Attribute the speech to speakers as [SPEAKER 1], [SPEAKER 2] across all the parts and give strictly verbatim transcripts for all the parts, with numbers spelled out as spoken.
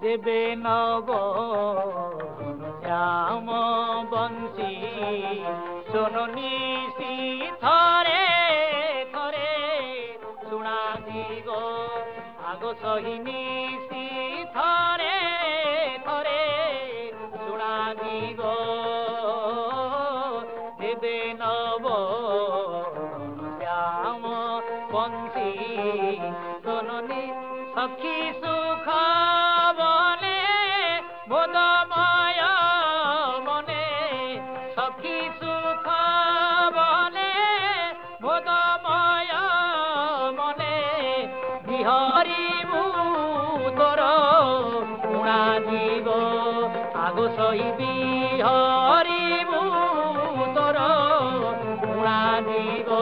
[SPEAKER 1] देवे नव श्याम बंशी सुननी सी थरे थरे शुणा जीव आग सहिनी सी थरे थरे शुणा जीव देवे नव श्याम बंशी सुननी सखी सुख बने बोधमय मने सखी सुख बने बोधमय मने बिहारीबू तोर गुणा जीव आग सही बिहारीबू तोर गुणा जीव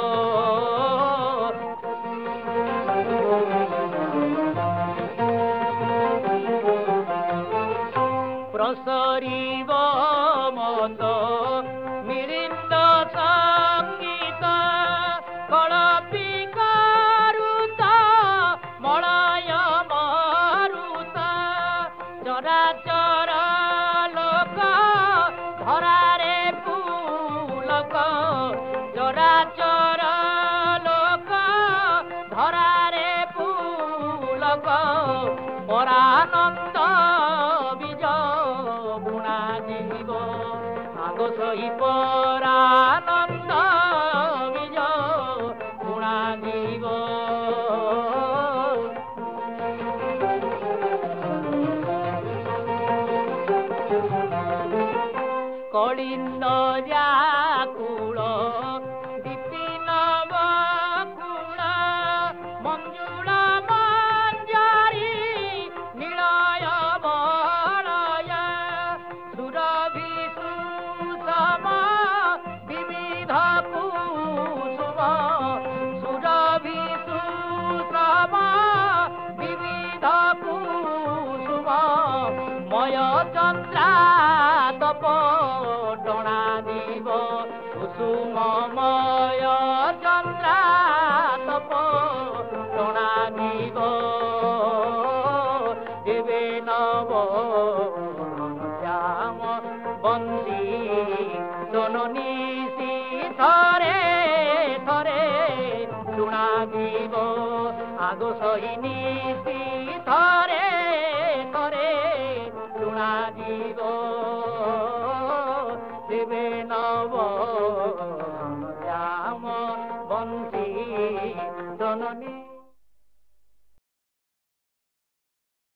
[SPEAKER 1] प्रसरीव मत मिरिंद संगीत कलपी कारुता मलय मारुत चराचर लोक धरारे पुलक चराचर लोक धरारे पुलक परानंद आग सही परानंद बीज गुणा जीव कलिंद व्याकुल दीपिन बकुल मंजुल मंजरी निलय बलय सुरभि विविध कुसुम सुरभि सुषम विविध कुसुम मय चंद्रा तप टणा जीव कुसुम मय चंद्रा तप टणा जीव देवे नव श्याम बंशी सुननी सी थरे थरे शुणा जीव आग सहिनी सी थरे थरे शुणा जीव देवे नव श्याम बंशी सुननी।